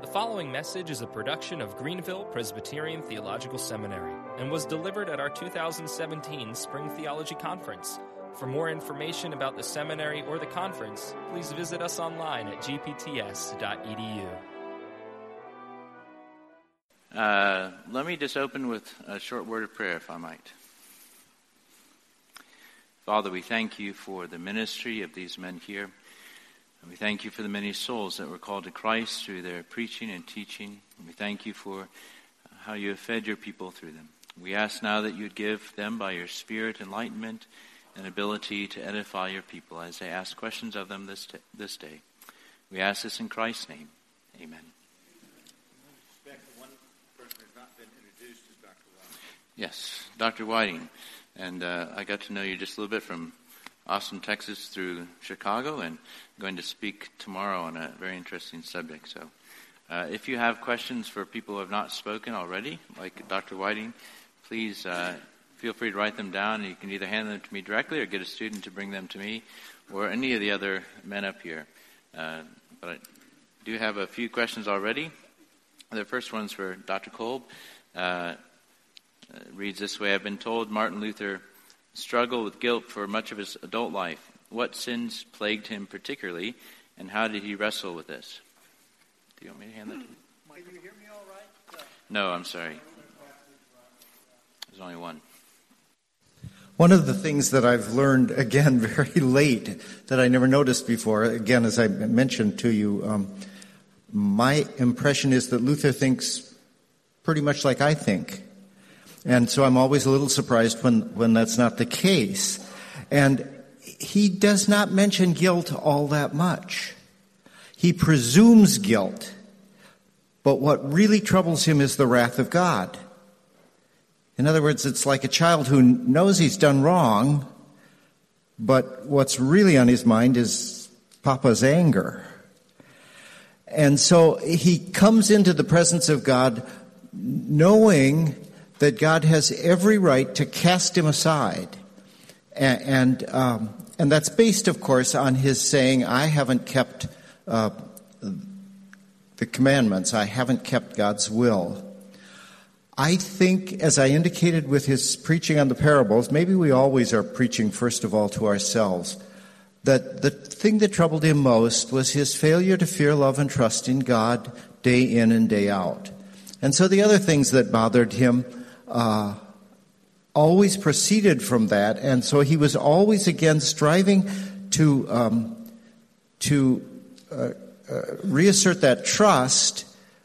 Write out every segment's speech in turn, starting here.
following message is a production of Greenville Presbyterian Theological Seminary and was delivered at our 2017 Spring Theology Conference. For more information about the seminary or the conference, please visit us online at gpts.edu. Let me just open with a short word of prayer, if I might. Father, we thank you for the ministry of these men here. And we thank you for the many souls that were called to Christ through their preaching and teaching. And we thank you for how you have fed your people through them. We ask now that you'd give them by your Spirit enlightenment and ability to edify your people as they ask questions of them this day. We ask this in Christ's name. Amen. One person who has not been introduced is Dr. Whiting. Yes, Dr. Whiting. And I got to know you just a little bit from Austin, Texas through Chicago, and I'm going to speak tomorrow on a very interesting subject. So if you have questions for people who have not spoken already, like Dr. Whiting, please feel free to write them down. You can either hand them to me directly or get a student to bring them to me or any of the other men up here. But I do have a few questions already. The first one's for Dr. Kolb. Reads this way: I've been told Martin Luther struggled with guilt for much of his adult life. What sins plagued him particularly, and how did he wrestle with this? Do you want me to hand that to you? Can you hear me all right? No, I'm sorry. There's only one. One of the things that I've learned, again, very late, that I never noticed before, again, as I mentioned to you, my impression is that Luther thinks pretty much like I think. And so I'm always a little surprised when that's not the case. And he does not mention guilt all that much. He presumes guilt. But what really troubles him is the wrath of God. In other words, it's like a child who knows he's done wrong, but what's really on his mind is Papa's anger. And so he comes into the presence of God knowing that God has every right to cast him aside. And that's based, of course, on his saying, I haven't kept the commandments. I haven't kept God's will. I think, as I indicated with his preaching on the parables, maybe we always are preaching first of all to ourselves, that the thing that troubled him most was his failure to fear, love, and trust in God day in and day out. And so the other things that bothered him always proceeded from that, and so he was always again striving to reassert that trust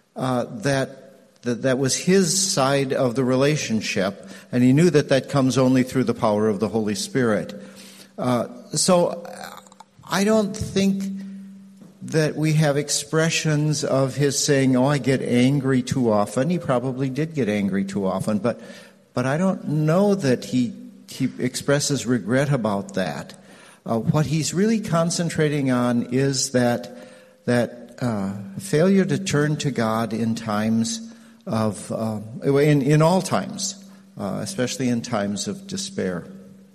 that was his side of the relationship, and he knew that comes only through the power of the Holy Spirit. So I don't think that we have expressions of his saying, I get angry too often. He probably did get angry too often, but I don't know that he expresses regret about that. What he's really concentrating on is that failure to turn to God in times of, in all times, especially in times of despair.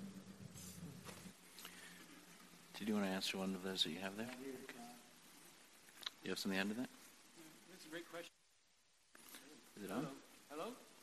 Did you want to answer one of those that you have there? You have something to add to that? That's a great question. Is it on? Hello?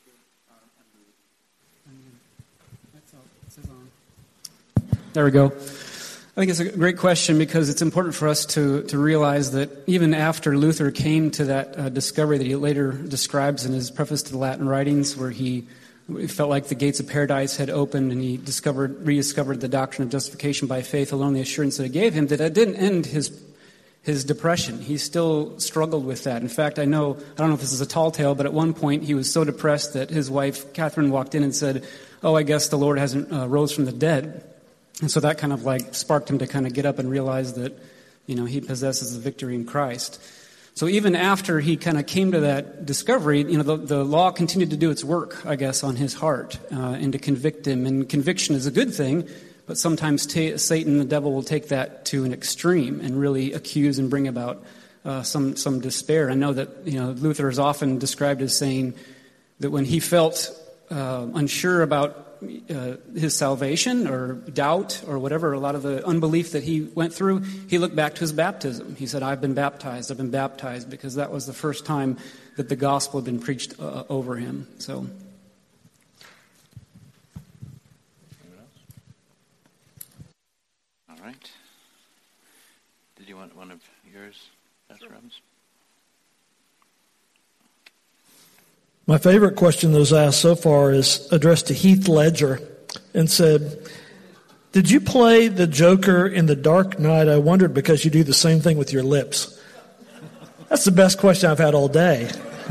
That's all. It says on. There we go. I think it's a great question because it's important for us to realize that even after Luther came to that discovery that he later describes in his preface to the Latin writings, where he felt like the gates of paradise had opened and he rediscovered the doctrine of justification by faith alone, the assurance that it gave him, that it didn't end his depression. He still struggled with that. In fact, I don't know if this is a tall tale, but at one point he was so depressed that his wife, Catherine, walked in and said, I guess the Lord hasn't rose from the dead. And so that kind of sparked him to kind of get up and realize that, he possesses the victory in Christ. So even after he kind of came to that discovery, the law continued to do its work, I guess, on his heart and to convict him. And conviction is a good thing, but sometimes Satan, the devil, will take that to an extreme and really accuse and bring about some despair. I know that Luther is often described as saying that when he felt unsure about his salvation or doubt or whatever, a lot of the unbelief that he went through, he looked back to his baptism. He said, I've been baptized, because that was the first time that the gospel had been preached over him. So. All right. Did you want one of yours, Pastor Robbins? My favorite question that was asked so far is addressed to Heath Ledger and said, did you play the Joker in The Dark Knight? I wondered because you do the same thing with your lips. That's the best question I've had all day.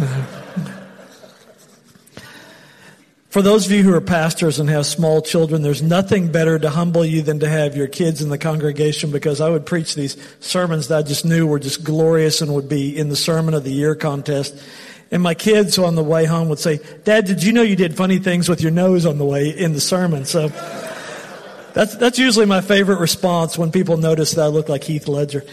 For those of you who are pastors and have small children, there's nothing better to humble you than to have your kids in the congregation, because I would preach these sermons that I just knew were just glorious and would be in the Sermon of the Year contest. And my kids on the way home would say, Dad, did you know you did funny things with your nose on the way in the sermon? So that's usually my favorite response when people notice that I look like Heath Ledger.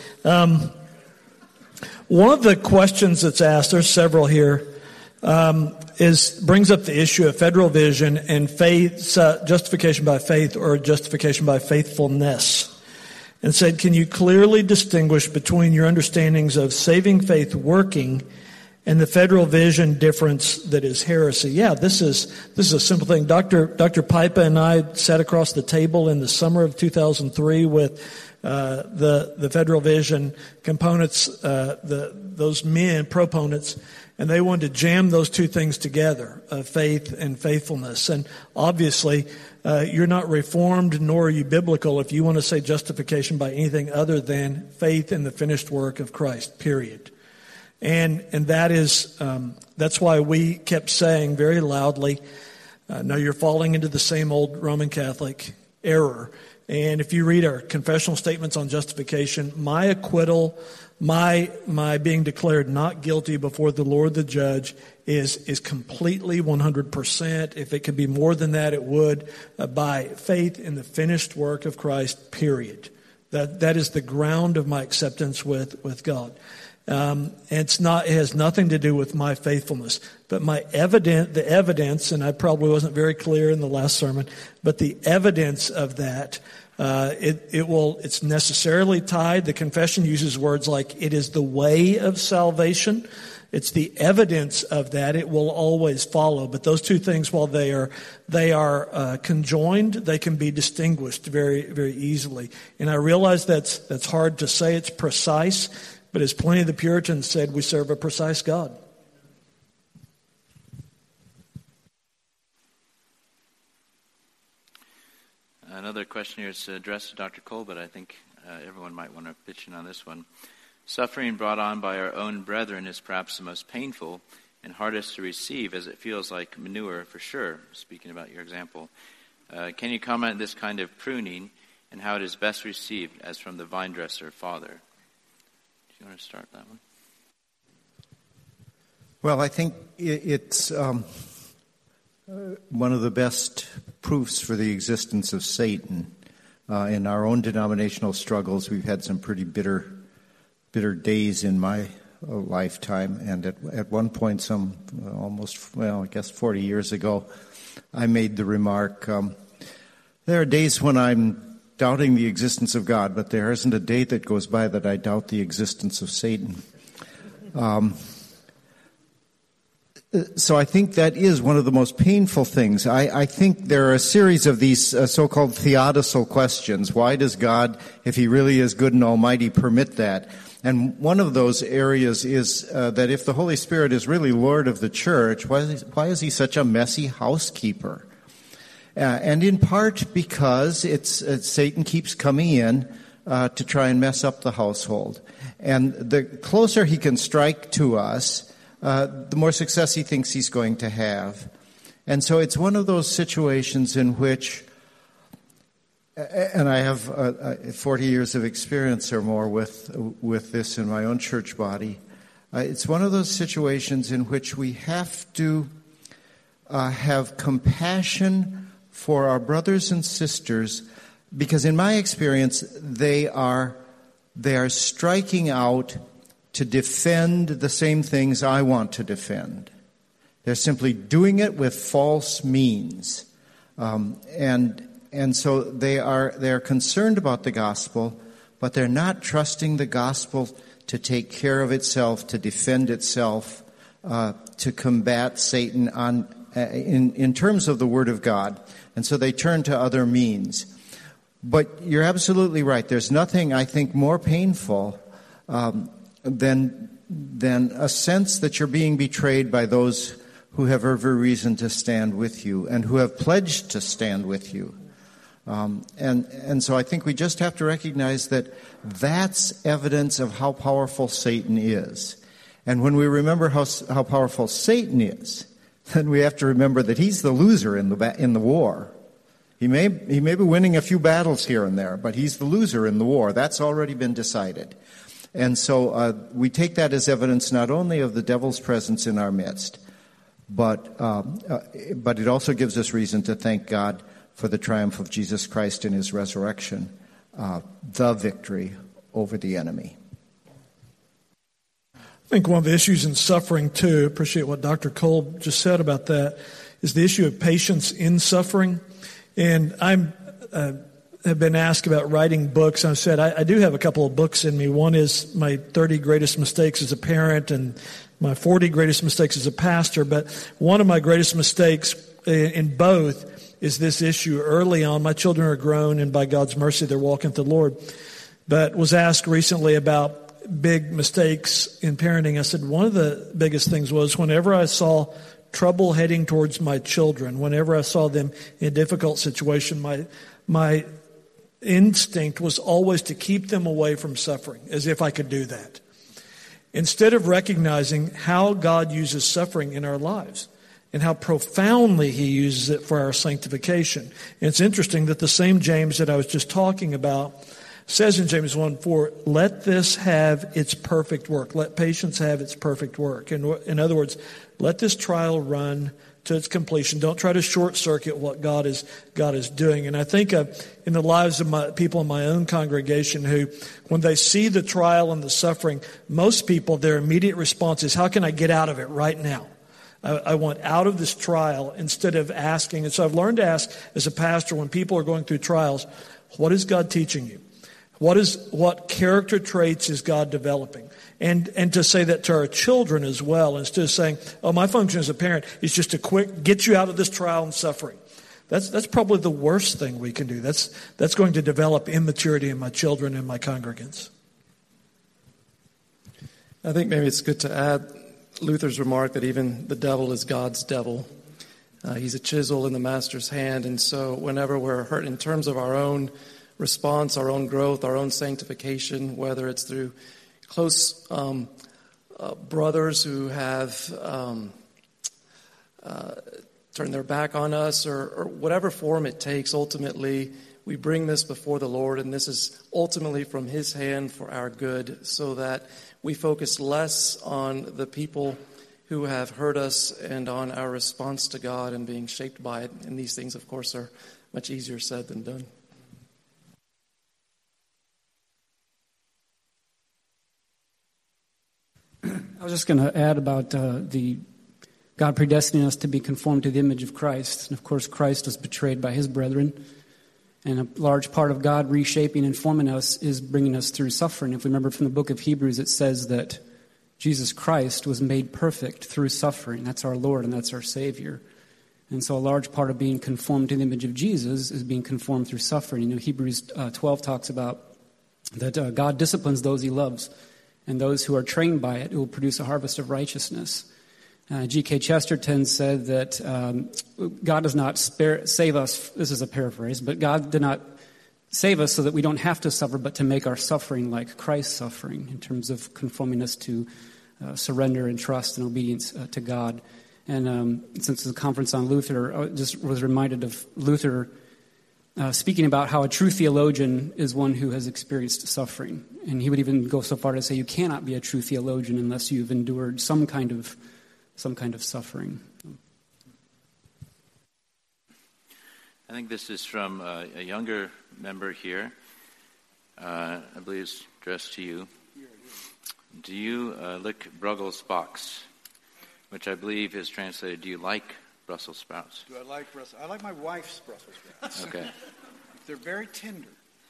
One of the questions that's asked, there's several here, brings up the issue of federal vision and faith, justification by faith or justification by faithfulness. And said, can you clearly distinguish between your understandings of saving faith working and the federal vision difference that is heresy? Yeah, this is a simple thing. Dr. Pipa and I sat across the table in the summer of 2003 with the federal vision components, those men, proponents, and they wanted to jam those two things together, faith and faithfulness. And obviously, you're not Reformed nor are you biblical if you want to say justification by anything other than faith in the finished work of Christ, period. And that is, that's why we kept saying very loudly, no, you're falling into the same old Roman Catholic error. And if you read our confessional statements on justification, my acquittal, my being declared not guilty before the Lord the judge is completely 100%. If it could be more than that, it would, by faith in the finished work of Christ, period. That is the ground of my acceptance with God. It has nothing to do with my faithfulness, but the evidence, and I probably wasn't very clear in the last sermon, but the evidence of that, it's necessarily tied. The confession uses words like, it is the way of salvation. It's the evidence of that. It will always follow. But those two things, while they are conjoined, they can be distinguished very, very easily. And I realize that's hard to say. It's precise. But as plenty of the Puritans said, we serve a precise God. Another question here is addressed to Dr. Cole, but I think everyone might want to pitch in on this one. Suffering brought on by our own brethren is perhaps the most painful and hardest to receive, as it feels like manure for sure, speaking about your example. Can you comment on this kind of pruning and how it is best received as from the vine dresser Father? You want to start that one? Well, I think it's one of the best proofs for the existence of Satan. In our own denominational struggles, we've had some pretty bitter days in my lifetime. And at one point, I guess 40 years ago, I made the remark, there are days when I'm doubting the existence of God, but there isn't a day that goes by that I doubt the existence of Satan. So I think that is one of the most painful things. I think there are a series of these so-called theodical questions. Why does God, if he really is good and almighty, permit that? And one of those areas is that if the Holy Spirit is really Lord of the church, why is he such a messy housekeeper? And in part because Satan keeps coming in to try and mess up the household. And the closer he can strike to us, the more success he thinks he's going to have. And so it's one of those situations in which, and I have 40 years of experience or more with this in my own church body, it's one of those situations in which we have to have compassion for our brothers and sisters, because in my experience, they are striking out to defend the same things I want to defend. They're simply doing it with false means. And so they are concerned about the gospel, but they're not trusting the gospel to take care of itself, to defend itself, to combat Satan in terms of the Word of God. And so they turn to other means. But you're absolutely right. There's nothing, I think, more painful than a sense that you're being betrayed by those who have every reason to stand with you and who have pledged to stand with you. And so I think we just have to recognize that that's evidence of how powerful Satan is. And when we remember how powerful Satan is, then we have to remember that he's the loser in the war. He may be winning a few battles here and there, but he's the loser in the war. That's already been decided. And so we take that as evidence not only of the devil's presence in our midst, but it also gives us reason to thank God for the triumph of Jesus Christ in his resurrection, the victory over the enemy. I think one of the issues in suffering, too, appreciate what Dr. Cole just said about that, is the issue of patience in suffering. And I have been asked about writing books. I said I do have a couple of books in me. One is my 30 greatest mistakes as a parent and my 40 greatest mistakes as a pastor. But one of my greatest mistakes in both is this issue early on. My children are grown, and by God's mercy, they're walking with the Lord. But was asked recently about big mistakes in parenting. I said one of the biggest things was whenever I saw trouble heading towards my children, whenever I saw them in a difficult situation, my instinct was always to keep them away from suffering, as if I could do that. Instead of recognizing how God uses suffering in our lives and how profoundly he uses it for our sanctification. And it's interesting that the same James that I was just talking about says in James 1:4, let this have its perfect work. Let patience have its perfect work. In other words, let this trial run to its completion. Don't try to short circuit what God is doing. And I think in the lives of people in my own congregation who, when they see the trial and the suffering, most people, their immediate response is, how can I get out of it right now? I want out of this trial instead of asking. And so I've learned to ask as a pastor when people are going through trials, what is God teaching you? What character traits is God developing? And to say that to our children as well, instead of saying, oh, my function as a parent is just to quick get you out of this trial and suffering. That's probably the worst thing we can do. That's going to develop immaturity in my children and my congregants. I think maybe it's good to add Luther's remark that even the devil is God's devil. He's a chisel in the master's hand. And so whenever we're hurt in terms of our own response, our own growth, our own sanctification, whether it's through close brothers who have turned their back on us or whatever form it takes, ultimately we bring this before the Lord, and this is ultimately from his hand for our good, so that we focus less on the people who have hurt us and on our response to God and being shaped by it. And these things, of course, are much easier said than done. I was just going to add about the God predestining us to be conformed to the image of Christ. And of course, Christ was betrayed by his brethren. And a large part of God reshaping and forming us is bringing us through suffering. If we remember from the book of Hebrews, it says that Jesus Christ was made perfect through suffering. That's our Lord and that's our Savior. And so a large part of being conformed to the image of Jesus is being conformed through suffering. You know, Hebrews 12 talks about that God disciplines those he loves. And those who are trained by it will produce a harvest of righteousness. G.K. Chesterton said that God does not save us, this is a paraphrase, but God did not save us so that we don't have to suffer, but to make our suffering like Christ's suffering in terms of conforming us to surrender and trust and obedience to God. And since the conference on Luther, I just was reminded of Luther speaking about how a true theologian is one who has experienced suffering. And he would even go so far to say you cannot be a true theologian unless you've endured some kind of suffering. I think this is from a younger member here. I believe it's addressed to you. Do you lick Brueggel's box? Which I believe is translated, do you like Brussels sprouts? Do I like Brussels? I like my wife's Brussels sprouts. Okay. They're very tender.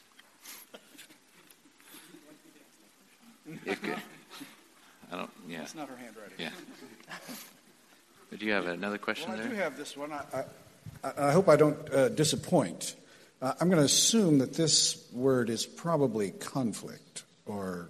Yeah. It's not her handwriting. Yeah. But you have another question Well, there? I do have this one. I hope I don't disappoint. I'm going to assume that this word is probably conflict or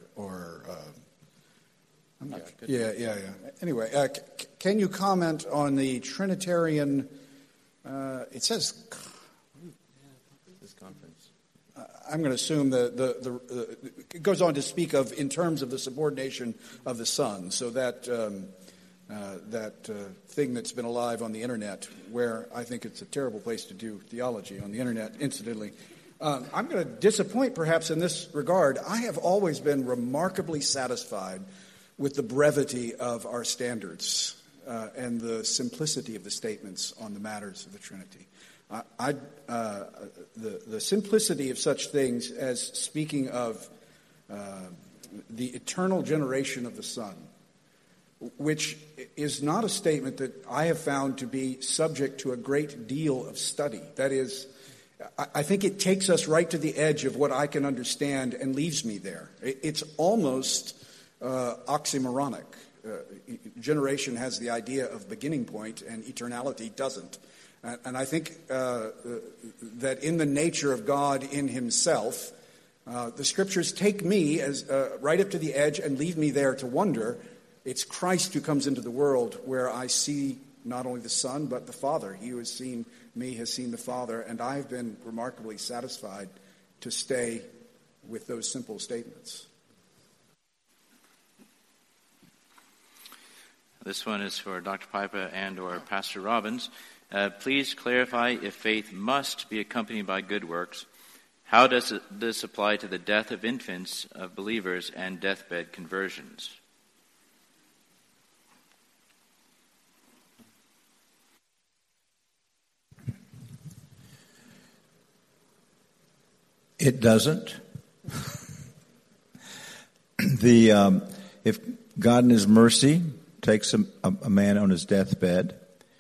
I'm not. Yeah. Anyway, can you comment on the Trinitarian? It says. This conference. I'm going to assume it goes on to speak of in terms of the subordination of the Son. So that thing that's been alive on the internet, where I think it's a terrible place to do theology on the internet, incidentally. I'm going to disappoint perhaps in this regard. I have always been remarkably satisfied with the brevity of our standards and the simplicity of the statements on the matters of the Trinity. The simplicity of such things as speaking of the eternal generation of the Son, which is not a statement that I have found to be subject to a great deal of study. That is, I think it takes us right to the edge of what I can understand and leaves me there. It's almost oxymoronic. Generation has the idea of beginning point, and eternality doesn't. And I think that in the nature of God in himself, the Scriptures take me as right up to the edge and leave me there to wonder. It's Christ who comes into the world where I see not only the Son, but the Father. He who has seen me has seen the Father, and I've been remarkably satisfied to stay with those simple statements. This one is for Dr. Pipa and or Pastor Robbins. Please clarify if faith must be accompanied by good works. How does this apply to the death of infants, of believers, and deathbed conversions? It doesn't. If God in his mercy takes a man on his deathbed,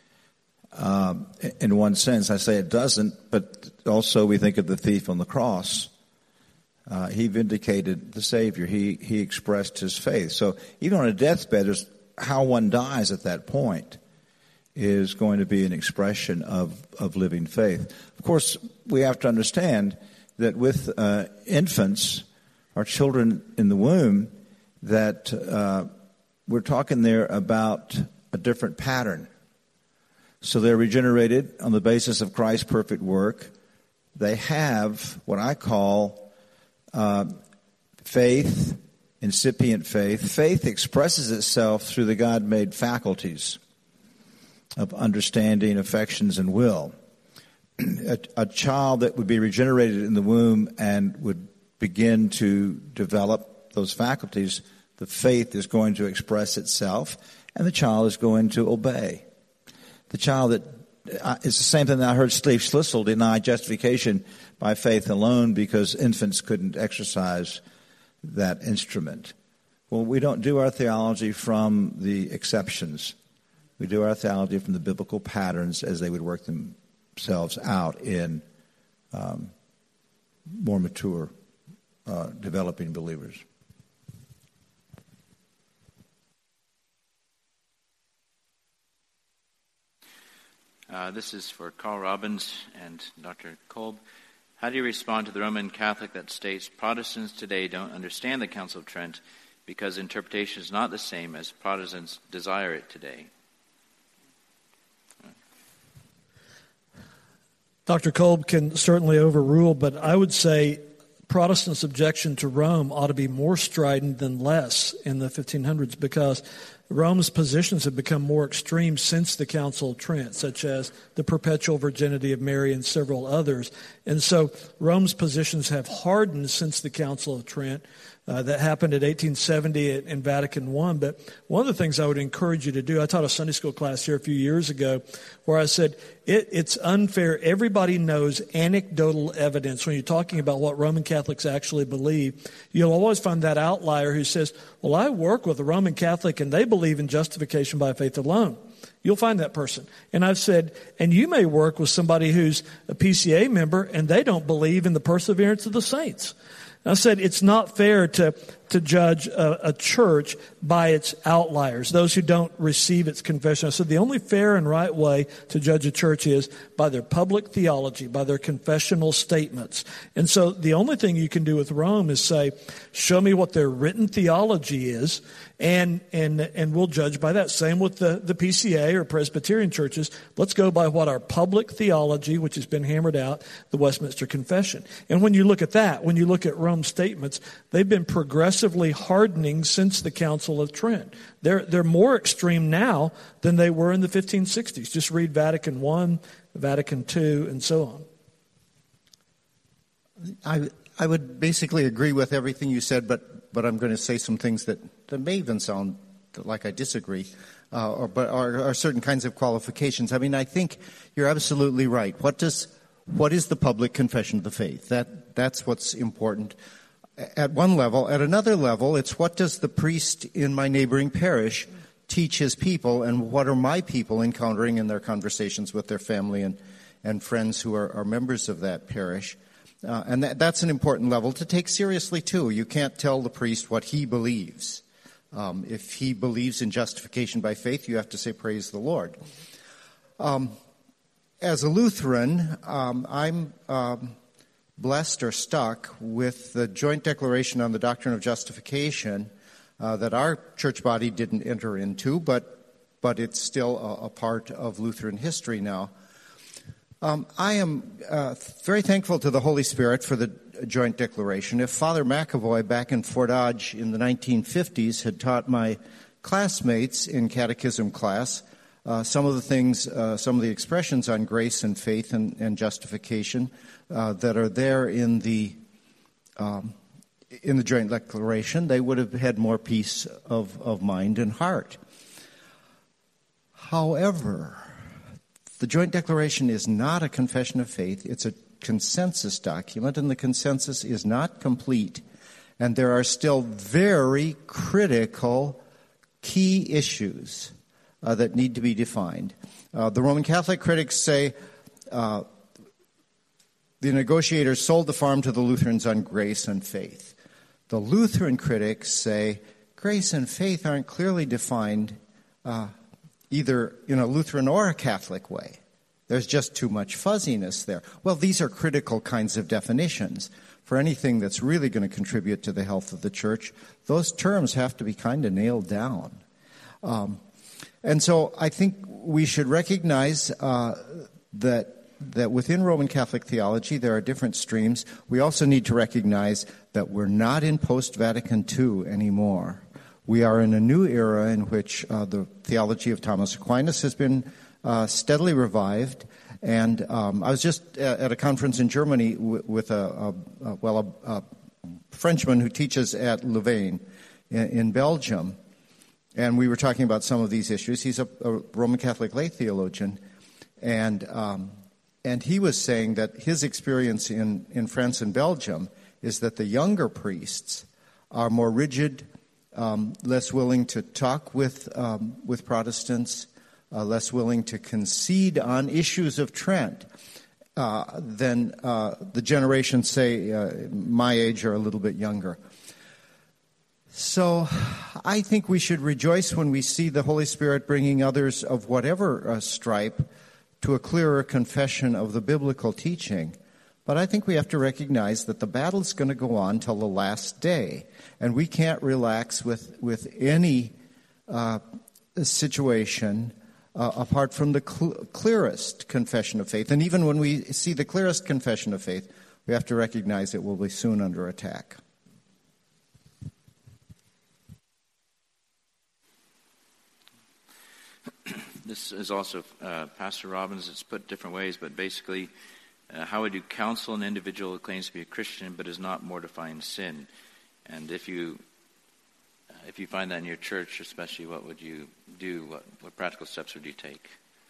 in one sense, I say it doesn't, but also we think of the thief on the cross. He vindicated the Savior. He expressed his faith. So even on a deathbed, how one dies at that point is going to be an expression of living faith. Of course, we have to understand that with infants, our children in the womb, that we're talking there about a different pattern. So they're regenerated on the basis of Christ's perfect work. They have what I call faith, incipient faith. Faith expresses itself through the God-made faculties of understanding, affections, and will. A child that would be regenerated in the womb and would begin to develop those faculties, the faith is going to express itself, and the child is going to obey. The child it's the same thing that I heard Steve Schlissel deny justification by faith alone because infants couldn't exercise that instrument. Well, we don't do our theology from the exceptions. We do our theology from the biblical patterns as they would work themselves out in more mature, developing believers. This is for Carl Robbins and Dr. Kolb. How do you respond to the Roman Catholic that states Protestants today don't understand the Council of Trent because interpretation is not the same as Protestants desire it today? Dr. Kolb can certainly overrule, but I would say Protestants' objection to Rome ought to be more strident than less in the 1500s because Rome's positions have become more extreme since the Council of Trent, such as the perpetual virginity of Mary and several others. And so Rome's positions have hardened since the Council of Trent. That happened at 1870 in Vatican I. But one of the things I would encourage you to do, I taught a Sunday school class here a few years ago where I said it's unfair. Everybody knows anecdotal evidence when you're talking about what Roman Catholics actually believe. You'll always find that outlier who says, well, I work with a Roman Catholic and they believe in justification by faith alone. You'll find that person. And I've said, and you may work with somebody who's a PCA member and they don't believe in the perseverance of the saints. I said it's not fair to judge a church by its outliers, those who don't receive its confession. I said the only fair and right way to judge a church is by their public theology, by their confessional statements. And so the only thing you can do with Rome is say, show me what their written theology is, and we'll judge by that. Same with the PCA or Presbyterian churches. Let's go by what our public theology, which has been hammered out, the Westminster Confession. And when you look at that, when you look at Rome's statements, they've been progressively hardening since the Council of Trent. They're more extreme now than they were in the 1560s. Just read Vatican I, Vatican II, and so on. I would basically agree with everything you said, but I'm going to say some things that may even sound like I disagree, but are certain kinds of qualifications. I mean, I think you're absolutely right. What is the public confession of the faith? That's what's important at one level. At another level, it's what does the priest in my neighboring parish teach his people, and what are my people encountering in their conversations with their family and friends who are members of that parish. And that's an important level to take seriously, too. You can't tell the priest what he believes. If he believes in justification by faith, you have to say, praise the Lord. As a Lutheran, I'm blessed or stuck with the Joint Declaration on the Doctrine of Justification that our church body didn't enter into, but it's still a part of Lutheran history now. I am very thankful to the Holy Spirit for the Joint Declaration. If Father McAvoy back in Fort Dodge in the 1950s had taught my classmates in catechism class some of the things, some of the expressions on grace and faith and justification that are there in the Joint Declaration, they would have had more peace of mind and heart. However, the Joint Declaration is not a confession of faith. It's a consensus document, and the consensus is not complete. And there are still very critical key issues that need to be defined. The Roman Catholic critics say the negotiators sold the farm to the Lutherans on grace and faith. The Lutheran critics say grace and faith aren't clearly defined either in a Lutheran or a Catholic way. There's just too much fuzziness there. Well, these are critical kinds of definitions. For anything that's really going to contribute to the health of the church, those terms have to be kind of nailed down. And so I think we should recognize that within Roman Catholic theology there are different streams. We also need to recognize that we're not in post-Vatican II anymore. We are in a new era in which the theology of Thomas Aquinas has been steadily revived. And I was just at a conference in Germany with a Frenchman who teaches at Louvain in Belgium. And we were talking about some of these issues. He's a Roman Catholic lay theologian. And he was saying that his experience in France and Belgium is that the younger priests are more rigid, less willing to talk with Protestants, less willing to concede on issues of Trent than the generations, say, my age or a little bit younger. So I think we should rejoice when we see the Holy Spirit bringing others of whatever stripe to a clearer confession of the biblical teaching. But I think we have to recognize that the battle's going to go on till the last day, and we can't relax with any situation apart from the clearest confession of faith. And even when we see the clearest confession of faith, we have to recognize it will be soon under attack. This is also Pastor Robbins. It's put different ways, but basically, how would you counsel an individual who claims to be a Christian but is not mortifying sin? And if you find that in your church, especially, what would you do? What practical steps would you take?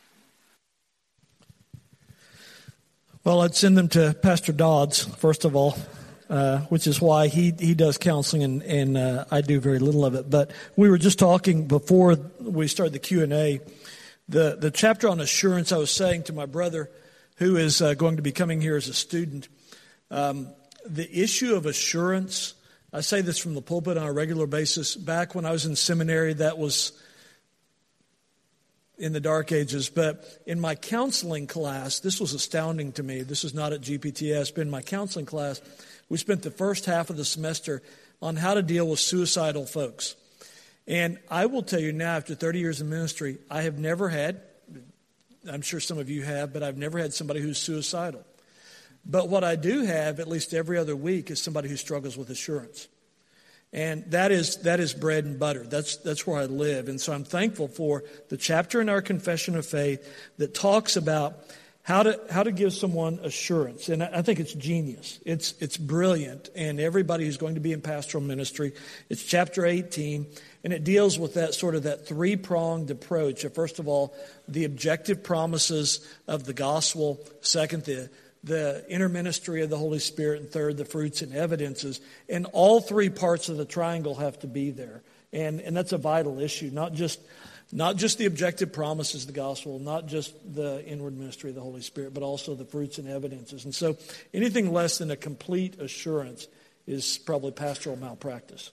Well, I'd send them to Pastor Dodds, first of all, which is why he does counseling, and I do very little of it. But we were just talking before we started the Q&A The chapter on assurance, I was saying to my brother, who is going to be coming here as a student, the issue of assurance, I say this from the pulpit on a regular basis. Back when I was in seminary, that was in the dark ages. But in my counseling class, this was astounding to me. This is not at GPTS, but in my counseling class, we spent the first half of the semester on how to deal with suicidal folks. And I will tell you now, after 30 years in ministry, I have never had, I'm sure some of you have, but I've never had somebody who's suicidal. But what I do have, at least every other week, is somebody who struggles with assurance. And that is bread and butter. That's where I live. And so I'm thankful for the chapter in our Confession of Faith that talks about how to give someone assurance. And I think it's genius. It's brilliant. And everybody who's going to be in pastoral ministry, it's chapter 18, and it deals with that three-pronged approach. First of all, the objective promises of the gospel. Second, the inner ministry of the Holy Spirit. And third, the fruits and evidences. And all three parts of the triangle have to be there. And that's a vital issue, not just the objective promises of the gospel, not just the inward ministry of the Holy Spirit, but also the fruits and evidences. And so anything less than a complete assurance is probably pastoral malpractice.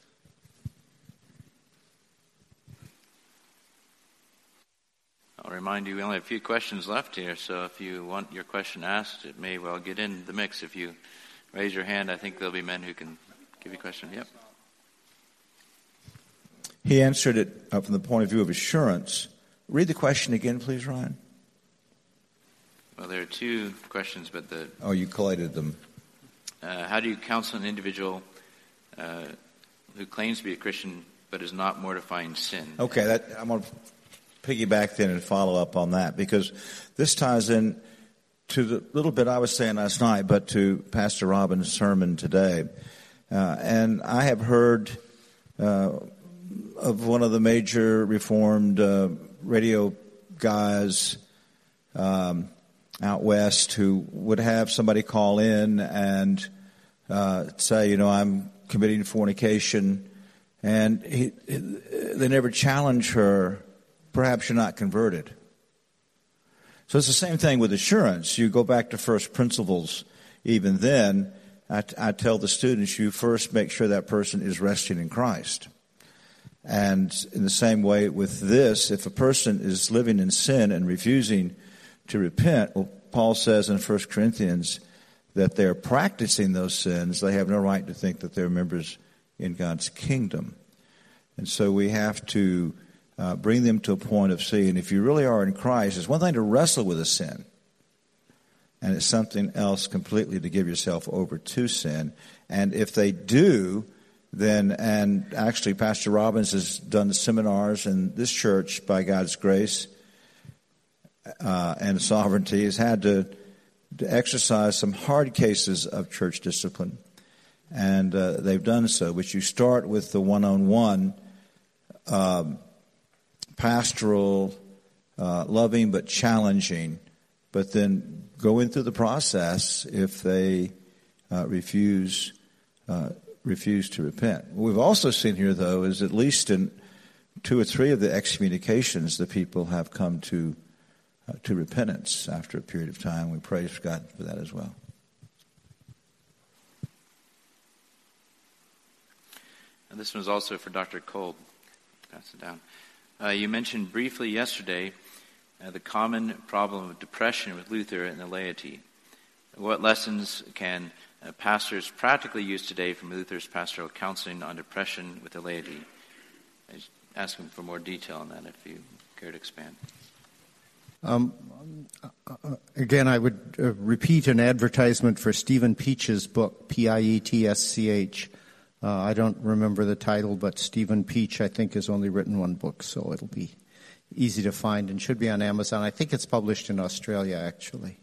I'll remind you we only have a few questions left here, so if you want your question asked, it may well get in the mix. If you raise your hand, I think there'll be men who can give you a question. Yep. He answered it from the point of view of assurance. Read the question again, please, Ryan. Well, there are two questions, but Oh, you collated them. How do you counsel an individual who claims to be a Christian but is not mortifying sin? Okay, I'm going to piggyback then and follow up on that, because this ties in to the little bit I was saying last night, but to Pastor Robin's sermon today. And I have heard of one of the major Reformed radio guys out west who would have somebody call in and say, I'm committing fornication, and they never challenge her. Perhaps you're not converted. So it's the same thing with assurance. You go back to first principles. Even then, I tell the students, you first make sure that person is resting in Christ. And in the same way with this, if a person is living in sin and refusing to repent, well, Paul says in 1 Corinthians that they're practicing those sins. They have no right to think that they're members in God's kingdom. And so we have to bring them to a point of seeing if you really are in Christ. It's one thing to wrestle with a sin, and it's something else completely to give yourself over to sin. And if they do, then, and actually Pastor Robbins has done seminars in this church by God's grace and sovereignty, has had to exercise some hard cases of church discipline. And they've done so, which you start with the one-on-one pastoral, loving but challenging, but then going through the process if they refuse to repent. What we've also seen here, though, is at least in 2 or 3 of the excommunications, the people have come to repentance after a period of time. We praise God for that as well. And this one's also for Dr. Kolb. Pass it down. You mentioned briefly yesterday the common problem of depression with Luther and the laity. What lessons can pastors practically use today from Luther's pastoral counseling on depression with the laity? I'm asking for more detail on that, if you care to expand. Again, I would repeat an advertisement for Stephen Peach's book, Pietsch. I don't remember the title, but Stephen Peach, I think, has only written one book, so it'll be easy to find and should be on Amazon. I think it's published in Australia, actually.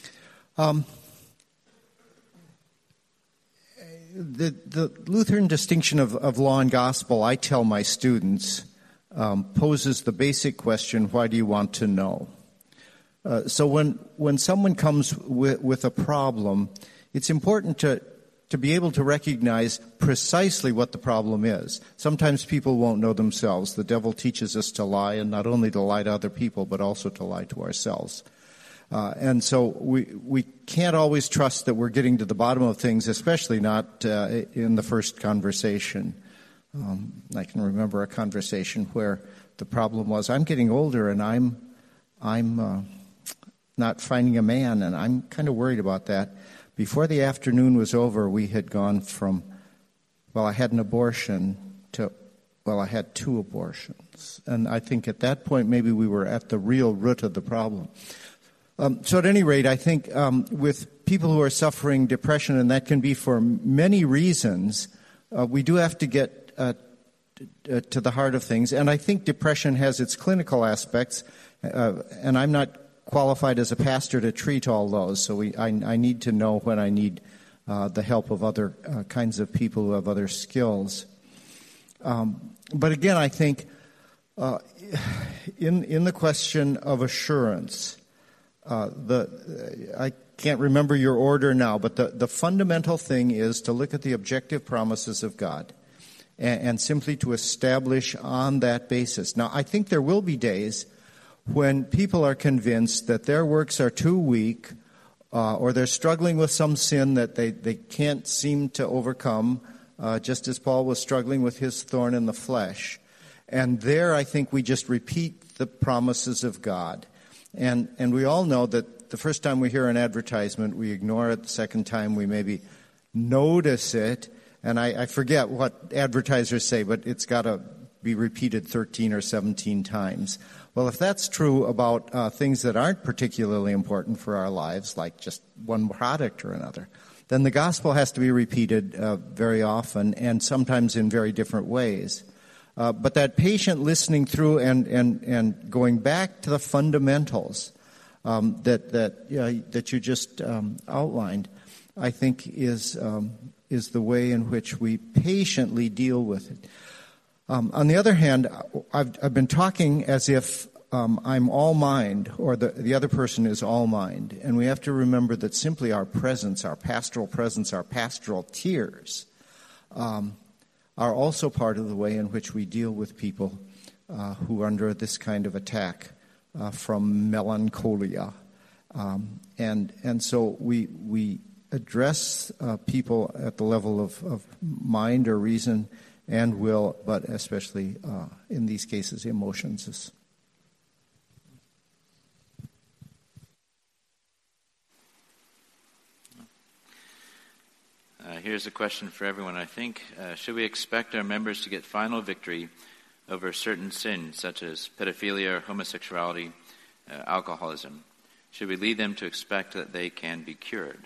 The Lutheran distinction of law and gospel, I tell my students, poses the basic question, why do you want to know? So when someone comes with a problem, it's important to be able to recognize precisely what the problem is. Sometimes people won't know themselves. The devil teaches us to lie, and not only to lie to other people, but also to lie to ourselves. And so we can't always trust that we're getting to the bottom of things, especially not in the first conversation. I can remember a conversation where the problem was, I'm getting older and I'm not finding a man, and I'm kind of worried about that. Before the afternoon was over, we had gone from, I had an abortion to, I had 2 abortions. And I think at that point, maybe we were at the real root of the problem. So at any rate, I think with people who are suffering depression, and that can be for many reasons, we do have to get to the heart of things. And I think depression has its clinical aspects, and I'm not qualified as a pastor to treat all those. So I need to know when I need the help of other kinds of people who have other skills. But again, I think in the question of assurance, I can't remember your order now, but the fundamental thing is to look at the objective promises of God and simply to establish on that basis. Now, I think there will be days when people are convinced that their works are too weak or they're struggling with some sin that they can't seem to overcome, just as Paul was struggling with his thorn in the flesh. And there, I think we just repeat the promises of God. And we all know that the first time we hear an advertisement, we ignore it. The second time, we maybe notice it. And I forget what advertisers say, but it's got to be repeated 13 or 17 times. Well, if that's true about things that aren't particularly important for our lives, like just one product or another, then the gospel has to be repeated very often and sometimes in very different ways. But that patient listening through and going back to the fundamentals that you just outlined, I think is the way in which we patiently deal with it. On the other hand, I've been talking as if I'm all mind, or the other person is all mind, and we have to remember that simply our presence, our pastoral tears, are also part of the way in which we deal with people who are under this kind of attack from melancholia. And so we address people at the level of mind or reason and will, but especially in these cases, emotions. Here's a question for everyone, I think. Should we expect our members to get final victory over certain sins, such as pedophilia, homosexuality, alcoholism? Should we lead them to expect that they can be cured?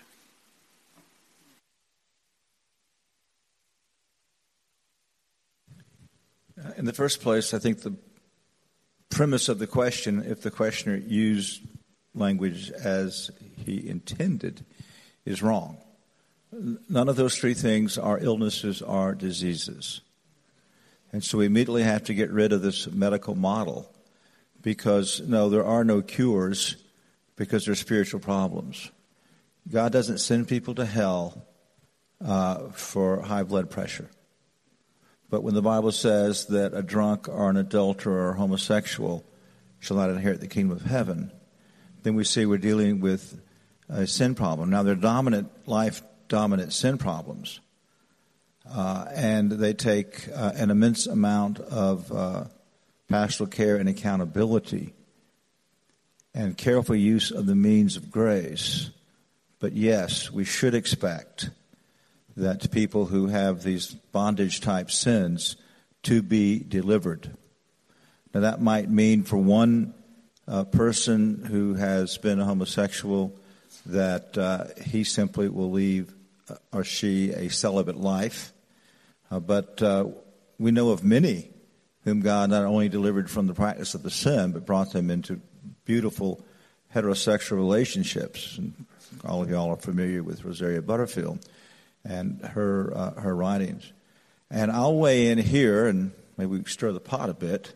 In the first place, I think the premise of the question, if the questioner used language as he intended, is wrong. None of those 3 things are illnesses or diseases. And so we immediately have to get rid of this medical model because, no, there are no cures because they're spiritual problems. God doesn't send people to hell for high blood pressure. But when the Bible says that a drunk or an adulterer or homosexual shall not inherit the kingdom of heaven, then we see we're dealing with a sin problem. Now, they're life-dominant sin problems, and they take an immense amount of pastoral care and accountability and careful use of the means of grace. But yes, we should expect that people who have these bondage-type sins to be delivered. Now, that might mean for one person who has been a homosexual that he simply will leave or she a celibate life. But we know of many whom God not only delivered from the practice of the sin, but brought them into beautiful heterosexual relationships. And all of y'all are familiar with Rosaria Butterfield and her writings. And I'll weigh in here, and maybe we stir the pot a bit,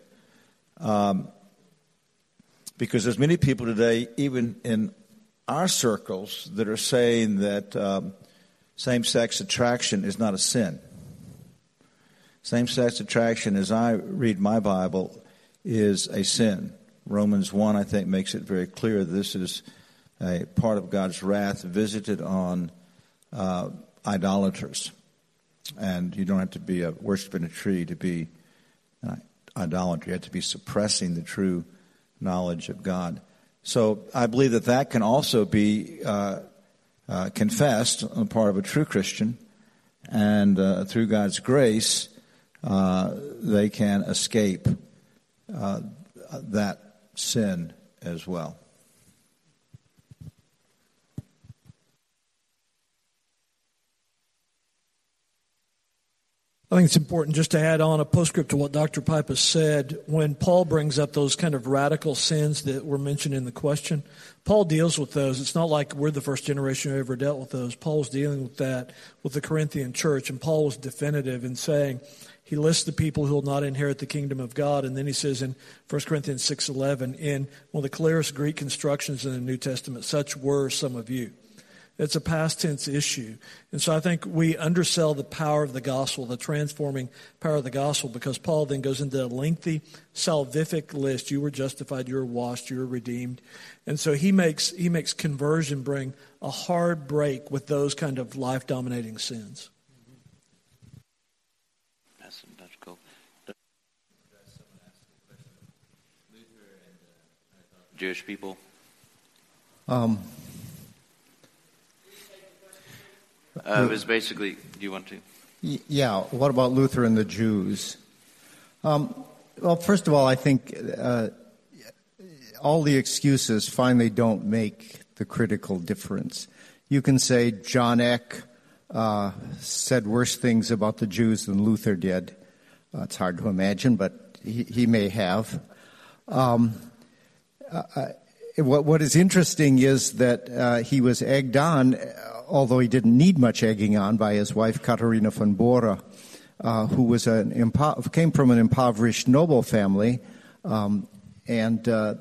because there's many people today, even in our circles, that are saying that Same-sex attraction is not a sin. Same-sex attraction, as I read my Bible, is a sin. Romans 1, I think, makes it very clear this is a part of God's wrath visited on idolaters. And you don't have to be worshiping a tree to be an idolater. You have to be suppressing the true knowledge of God. So I believe that can also be confessed on the part of a true Christian, and through God's grace, they can escape that sin as well. I think it's important just to add on a postscript to what Dr. Pipe has said. When Paul brings up those kind of radical sins that were mentioned in the question, Paul deals with those. It's not like we're the first generation who ever dealt with those. Paul was dealing with that with the Corinthian church, and Paul was definitive in saying, he lists the people who will not inherit the kingdom of God, and then he says in 1 Corinthians 6:11, in one of the clearest Greek constructions in the New Testament, such were some of you. It's a past tense issue. And so I think we undersell the power of the gospel, the transforming power of the gospel, because Paul then goes into a lengthy salvific list. You were justified, you were washed, you were redeemed. And so he makes conversion bring a hard break with those kind of life-dominating sins. That's cool. Jewish people? It was basically, do you want to? Yeah, what about Luther and the Jews? Well, first of all, I think all the excuses finally don't make the critical difference. You can say John Eck said worse things about the Jews than Luther did. It's hard to imagine, but he may have. What is interesting is that he was egged on, although he didn't need much egging on, by his wife Katharina von Bora, who was came from an impoverished noble family, and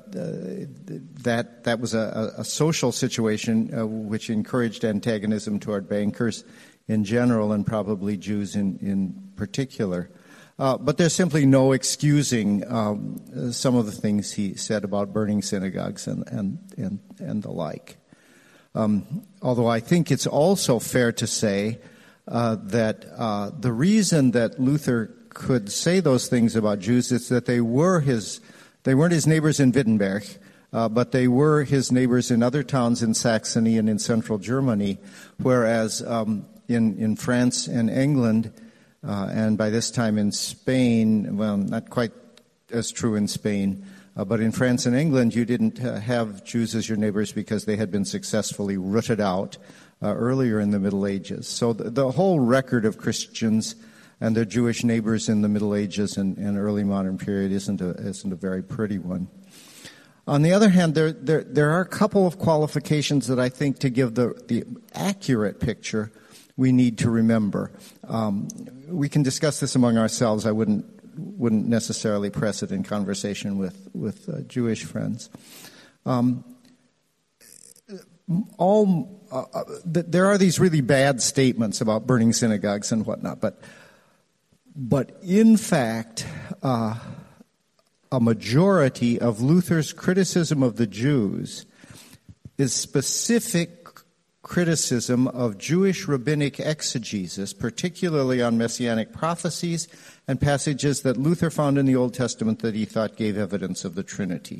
that was a social situation which encouraged antagonism toward bankers in general, and probably Jews in particular. But there's simply no excusing some of the things he said about burning synagogues and the like. Although I think it's also fair to say that the reason that Luther could say those things about Jews is that they weren't his neighbors in Wittenberg, but they were his neighbors in other towns in Saxony and in central Germany, whereas in France and England, and by this time in Spain, well, not quite as true in Spain, but in France and England, you didn't have Jews as your neighbors because they had been successfully rooted out earlier in the Middle Ages. So the whole record of Christians and their Jewish neighbors in the Middle Ages and early modern period isn't a very pretty one. On the other hand, there are a couple of qualifications that I think, to give the accurate picture, we need to remember. We can discuss this among ourselves. I wouldn't necessarily press it in conversation with Jewish friends. There are these really bad statements about burning synagogues and whatnot, but in fact, a majority of Luther's criticism of the Jews is specific criticism of Jewish rabbinic exegesis, particularly on messianic prophecies and passages that Luther found in the Old Testament that he thought gave evidence of the Trinity.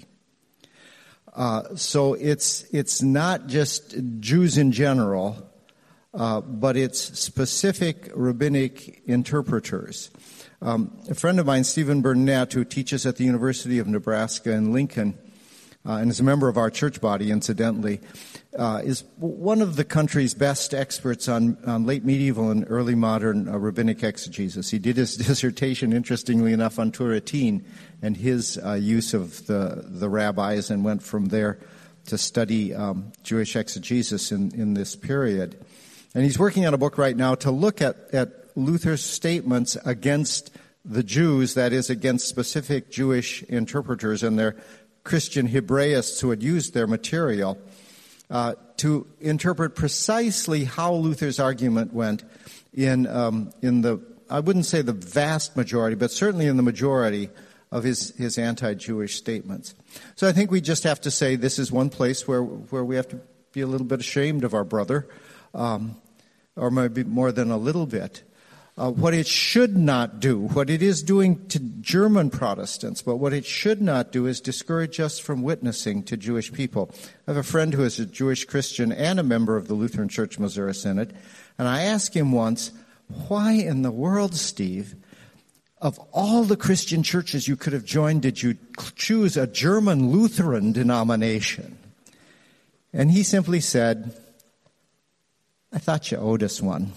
So it's not just Jews in general, but it's specific rabbinic interpreters. A friend of mine, Stephen Burnett, who teaches at the University of Nebraska in Lincoln, and is a member of our church body, incidentally, is one of the country's best experts on late medieval and early modern rabbinic exegesis. He did his dissertation, interestingly enough, on Turretin and his use of the rabbis, and went from there to study Jewish exegesis in this period. And he's working on a book right now to look at Luther's statements against the Jews, that is, against specific Jewish interpreters and their Christian Hebraists who had used their material, to interpret precisely how Luther's argument went in the, I wouldn't say the vast majority, but certainly in the majority of his anti-Jewish statements. So I think we just have to say this is one place where we have to be a little bit ashamed of our brother, or maybe more than a little bit. What it should not do, what it is doing to German Protestants, but what it should not do is discourage us from witnessing to Jewish people. I have a friend who is a Jewish Christian and a member of the Lutheran Church Missouri Synod, and I asked him once, why in the world, Steve, of all the Christian churches you could have joined, did you choose a German Lutheran denomination? And he simply said, I thought you owed us one.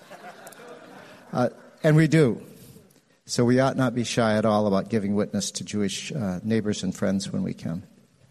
And we do. So we ought not be shy at all about giving witness to Jewish neighbors and friends when we can.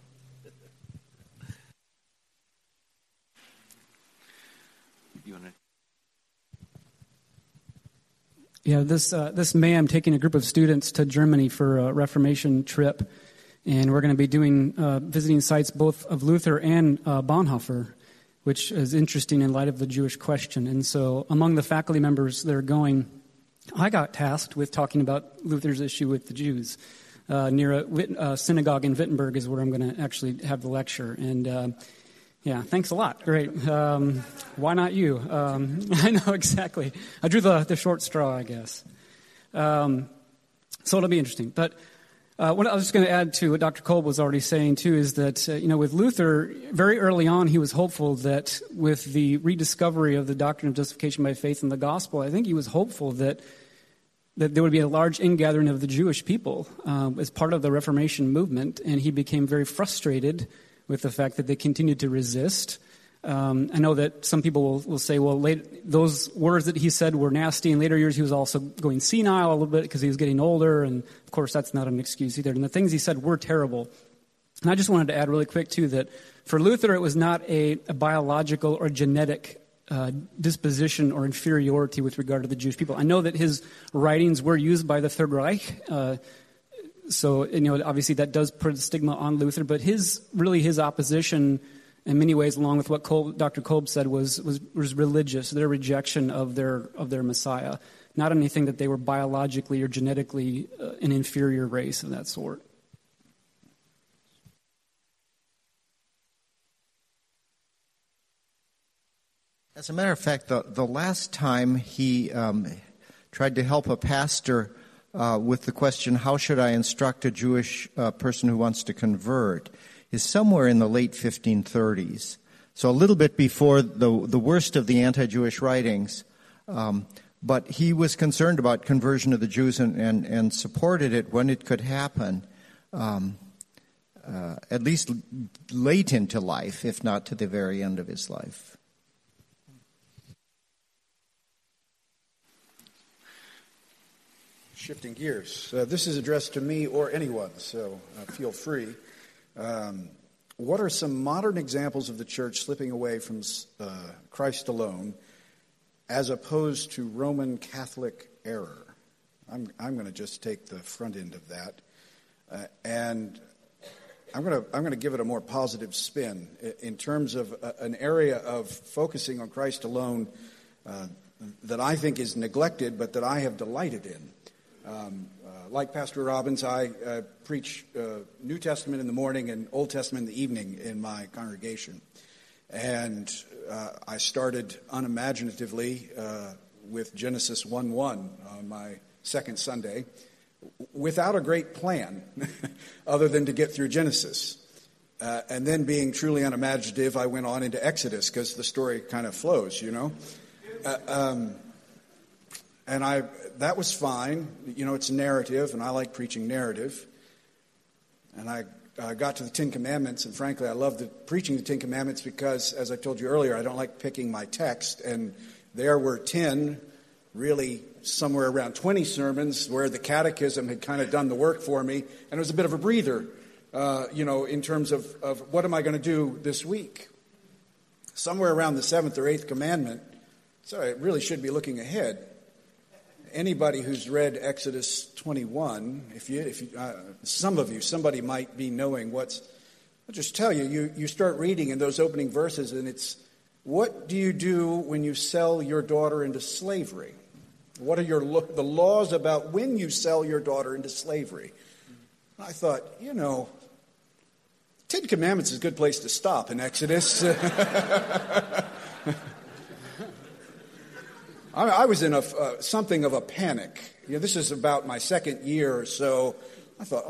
Yeah, this May I'm taking a group of students to Germany for a Reformation trip, and we're going to be doing visiting sites both of Luther and Bonhoeffer, which is interesting in light of the Jewish question. And so among the faculty members that are going, I got tasked with talking about Luther's issue with the Jews. Near a synagogue in Wittenberg is where I'm going to actually have the lecture. And yeah, thanks a lot. Great. Why not you? I know exactly. I drew the short straw, I guess. So it'll be interesting. But what I was just going to add to what Dr. Kolb was already saying, too, is that, with Luther, very early on, he was hopeful that with the rediscovery of the doctrine of justification by faith in the gospel, I think he was hopeful that there would be a large ingathering of the Jewish people as part of the Reformation movement, and he became very frustrated with the fact that they continued to resist. I know that some people will say, well, those words that he said were nasty. In later years, he was also going senile a little bit because he was getting older, and of course, that's not an excuse either. And the things he said were terrible. And I just wanted to add really quick, too, that for Luther, it was not a biological or genetic disposition or inferiority with regard to the Jewish people. I know that his writings were used by the Third Reich, so obviously that does put a stigma on Luther, but his opposition in many ways, along with what Dr. Kolb said, was religious, their rejection of their Messiah, not anything that they were biologically or genetically an inferior race of that sort. As a matter of fact, the last time he tried to help a pastor with the question, how should I instruct a Jewish person who wants to convert, is somewhere in the late 1530s. So a little bit before the worst of the anti-Jewish writings. But he was concerned about conversion of the Jews and supported it when it could happen, at least late into life, if not to the very end of his life. Shifting gears. This is addressed to me or anyone, so feel free. What are some modern examples of the church slipping away from Christ alone as opposed to Roman Catholic error? I'm going to just take the front end of that, and I'm going to give it a more positive spin in terms of an area of focusing on Christ alone that I think is neglected, but that I have delighted in. Like Pastor Robbins, I preach New Testament in the morning and Old Testament in the evening in my congregation. And I started unimaginatively with Genesis 1:1 on my second Sunday without a great plan other than to get through Genesis. And then being truly unimaginative, I went on into Exodus because the story kind of flows, And that was fine. It's narrative, and I like preaching narrative. And I got to the Ten Commandments, and frankly, I love preaching the Ten Commandments because, as I told you earlier, I don't like picking my text. And there were 10, really somewhere around 20 sermons where the catechism had kind of done the work for me. And it was a bit of a breather, in terms of what am I going to do this week? Somewhere around the 7th or 8th commandment, so I really should be looking ahead. Anybody who's read Exodus 21, if you, somebody might be knowing what's I'll just tell you, you start reading in those opening verses, and it's, what do you do when you sell your daughter into slavery? What are the laws about when you sell your daughter into slavery? I thought, Ten Commandments is a good place to stop in Exodus. I was in something of a panic. This is about my second year or so. I thought,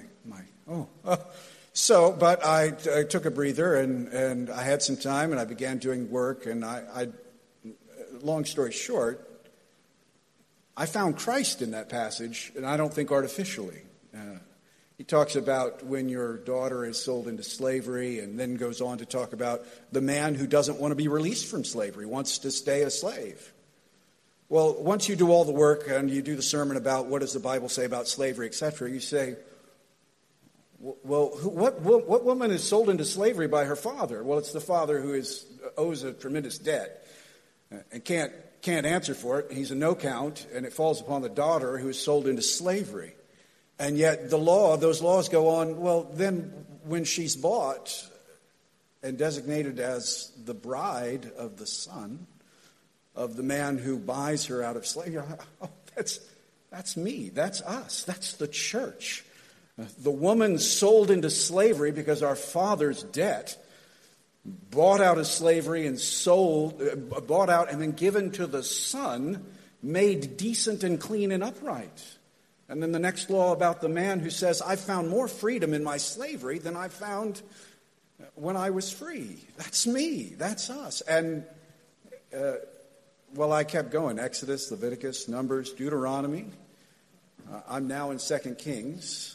but I took a breather and I had some time and I began doing work. And long story short, I found Christ in that passage, and I don't think artificially. He talks about when your daughter is sold into slavery, and then goes on to talk about the man who doesn't want to be released from slavery, wants to stay a slave. Well, once you do all the work and you do the sermon about what does the Bible say about slavery, etc., you say, well, what woman is sold into slavery by her father? Well, it's the father who owes a tremendous debt and can't answer for it. He's a no count, and it falls upon the daughter who is sold into slavery. And yet those laws go on. Well, then when she's bought and designated as the bride of the son of the man who buys her out of slavery, that's me, that's us, that's the church. The woman sold into slavery because our father's debt, bought out of slavery and bought out and then given to the son, made decent and clean and upright. And then the next law about the man who says, I found more freedom in my slavery than I found when I was free. That's me. That's us. And, I kept going. Exodus, Leviticus, Numbers, Deuteronomy. I'm now in 2 Kings.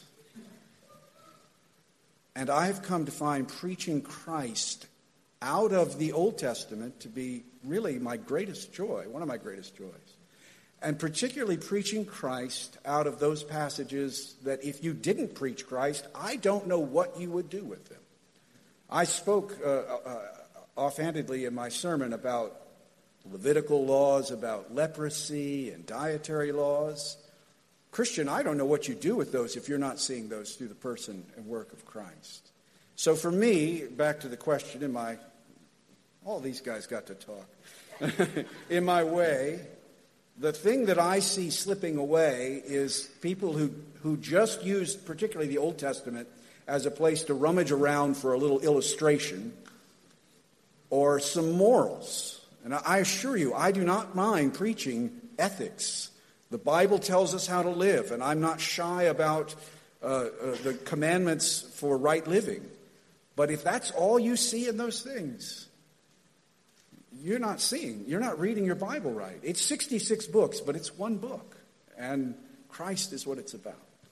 And I've come to find preaching Christ out of the Old Testament to be really my greatest joy, one of my greatest joys. And particularly preaching Christ out of those passages that if you didn't preach Christ, I don't know what you would do with them. I spoke offhandedly in my sermon about Levitical laws, about leprosy and dietary laws. Christian, I don't know what you do with those if you're not seeing those through the person and work of Christ. So for me, back to the question, all these guys got to talk. In my way, the thing that I see slipping away is people who just use particularly the Old Testament as a place to rummage around for a little illustration or some morals. And I assure you, I do not mind preaching ethics. The Bible tells us how to live, and I'm not shy about the commandments for right living. But if that's all you see in those things, you're not reading your Bible right. It's 66 books, but it's one book. And Christ is what it's about.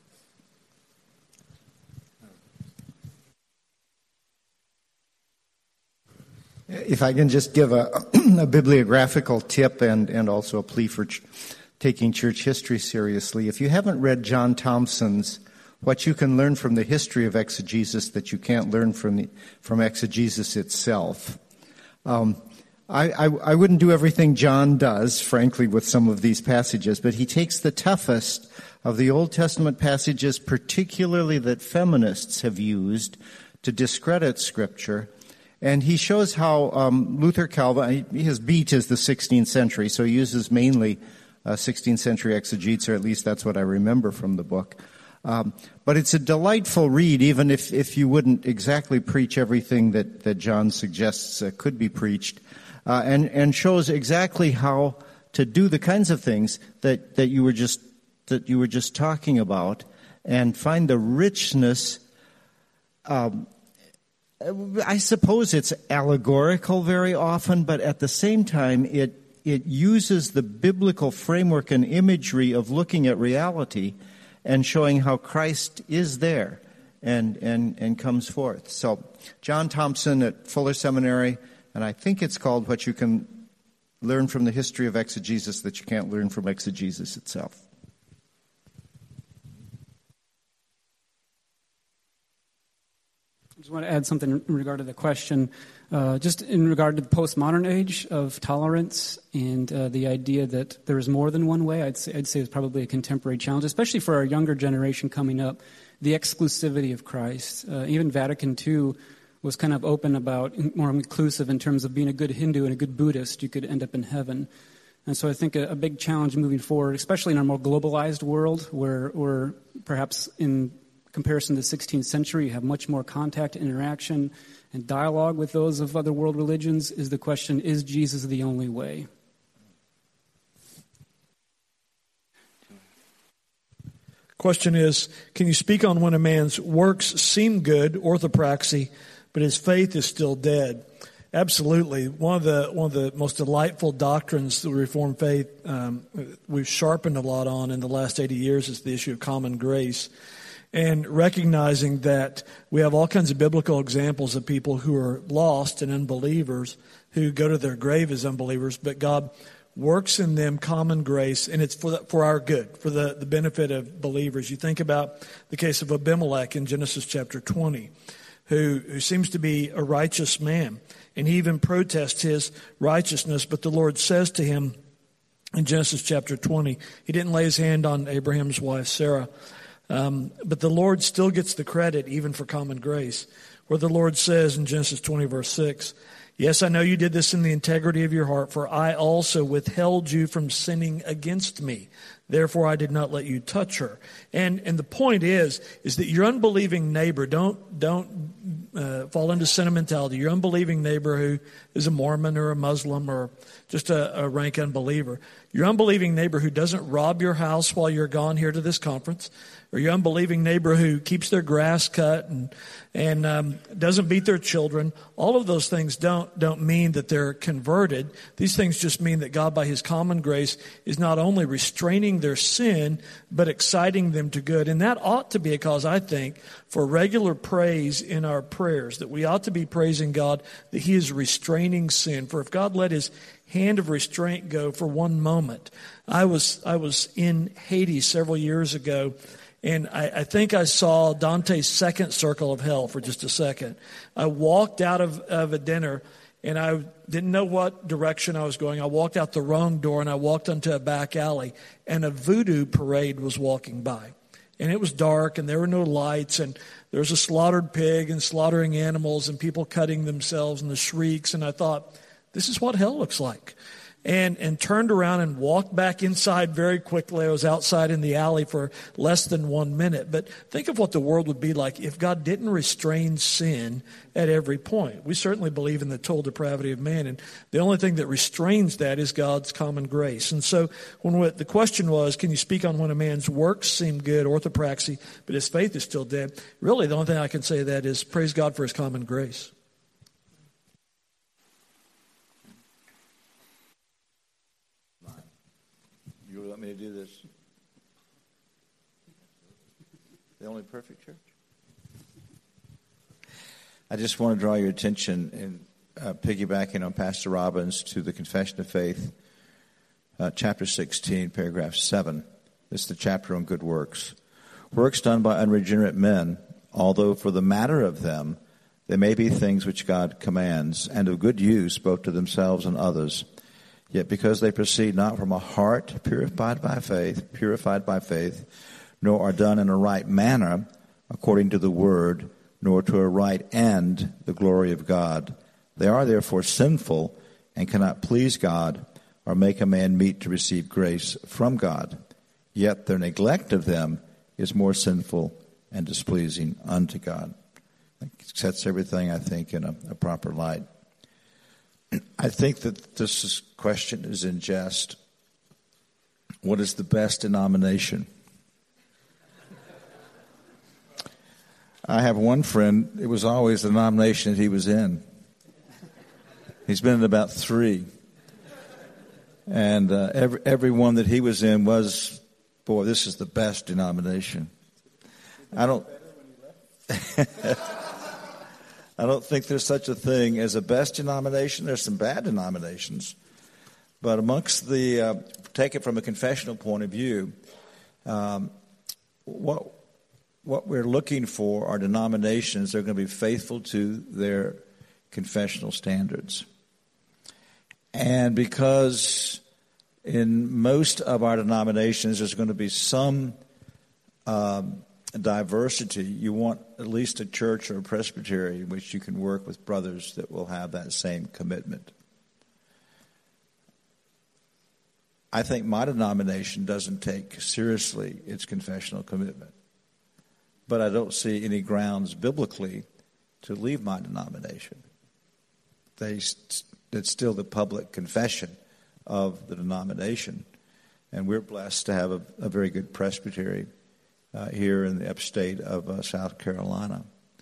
If I can just give a bibliographical tip and also a plea for taking church history seriously. If you haven't read John Thompson's What You Can Learn from the History of Exegesis That You Can't Learn from Exegesis Itself, I wouldn't do everything John does, frankly, with some of these passages, but he takes the toughest of the Old Testament passages, particularly that feminists have used to discredit Scripture, and he shows how Luther Calvin, his beat is the 16th century, so he uses mainly 16th century exegetes, or at least that's what I remember from the book. But it's a delightful read, even if you wouldn't exactly preach everything that John suggests could be preached. And shows exactly how to do the kinds of things that you were just talking about, and find the richness. I suppose it's allegorical very often, but at the same time, it uses the biblical framework and imagery of looking at reality and showing how Christ is there and comes forth. So, John Thompson at Fuller Seminary. And I think it's called What You Can Learn from the History of Exegesis That You Can't Learn from Exegesis Itself. I just want to add something in regard to the question, just in regard to the postmodern age of tolerance and the idea that there is more than one way. I'd say it's probably a contemporary challenge, especially for our younger generation coming up. the exclusivity of Christ. Even Vatican II was kind of open about, more inclusive in terms of being a good Hindu and a good Buddhist, you could end up in heaven. And so I think a big challenge moving forward, especially in our more globalized world, where perhaps in comparison to the 16th century, you have much more contact, interaction, and dialogue with those of other world religions, is the question, is Jesus the only way? Question is, can you speak on when a man's works seem good, orthopraxy, but his faith is still dead? Absolutely. One of the most delightful doctrines of the Reformed faith we've sharpened a lot on in the last 80 years is the issue of common grace. And recognizing that we have all kinds of biblical examples of people who are lost and unbelievers who go to their grave as unbelievers, but God works in them common grace, and it's for our good, for the benefit of believers. You think about the case of Abimelech in Genesis chapter 20, who seems to be a righteous man, and he even protests his righteousness, but the Lord says to him in Genesis chapter 20, he didn't lay his hand on Abraham's wife Sarah, but the Lord still gets the credit even for common grace, where the Lord says in Genesis 20 verse 6, yes, I know you did this in the integrity of your heart, for I also withheld you from sinning against me. Therefore, I did not let you touch her. And the point is that your unbelieving neighbor, don't fall into sentimentality. Your unbelieving neighbor who is a Mormon or a Muslim or just a rank unbeliever. Your unbelieving neighbor who doesn't rob your house while you're gone here to this conference. Or your unbelieving neighbor who keeps their grass cut and doesn't beat their children. All of those things don't mean that they're converted. These things just mean that God, by His common grace, is not only restraining their sin, but exciting them to good. And that ought to be a cause, I think, for regular praise in our prayers, that we ought to be praising God that He is restraining sin. For if God let His hand of restraint go for one moment. I was in Haiti several years ago, and I think I saw Dante's second circle of hell for just a second. I walked out of a dinner, and I didn't know what direction I was going. I walked out the wrong door, and I walked into a back alley, and a voodoo parade was walking by. And it was dark, and there were no lights, and there was a slaughtered pig and slaughtering animals and people cutting themselves and the shrieks. And I thought, this is what hell looks like. And turned around and walked back inside very quickly. I was outside in the alley for less than 1 minute. But think of what the world would be like if God didn't restrain sin at every point. We certainly believe in the total depravity of man, and the only thing that restrains that is God's common grace. And so when the question was, can you speak on when a man's works seem good, orthopraxy, but his faith is still dead? Really, the only thing I can say to that is praise God for His common grace. You want me to do this? The only perfect church? I just want to draw your attention, in piggybacking on Pastor Robbins, to the Confession of Faith, chapter 16, paragraph 7. This is the chapter on good works. Works done by unregenerate men, although for the matter of them, they may be things which God commands, and of good use both to themselves and others. Yet because they proceed not from a heart purified by faith, nor are done in a right manner, according to the word, nor to a right end, the glory of God, they are therefore sinful and cannot please God or make a man meet to receive grace from God. Yet their neglect of them is more sinful and displeasing unto God. It sets everything, I think, in a proper light. I think that this question is in jest. What is the best denomination? I have one friend, it was always the denomination that he was in. He's been in about 3. And every one that he was in was, boy, this is the best denomination. I don't think there's such a thing as a best denomination. There's some bad denominations. But amongst take it from a confessional point of view, what we're looking for are denominations that are going to be faithful to their confessional standards. And because in most of our denominations there's going to be some diversity, you want at least a church or a presbytery in which you can work with brothers that will have that same commitment. I think my denomination doesn't take seriously its confessional commitment, but I don't see any grounds biblically to leave my denomination. It's still the public confession of the denomination, and we're blessed to have a very good presbytery here in the upstate of South Carolina.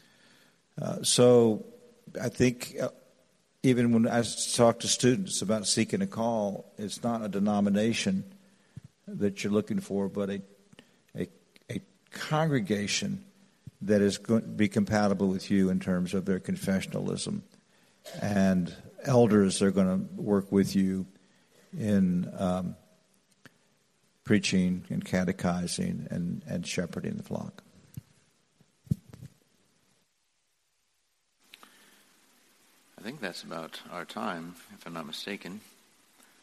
So I think even when I talk to students about seeking a call, it's not a denomination that you're looking for, but a congregation that is going to be compatible with you in terms of their confessionalism. And elders are going to work with you in preaching and catechizing and shepherding the flock. I think that's about our time, if I'm not mistaken.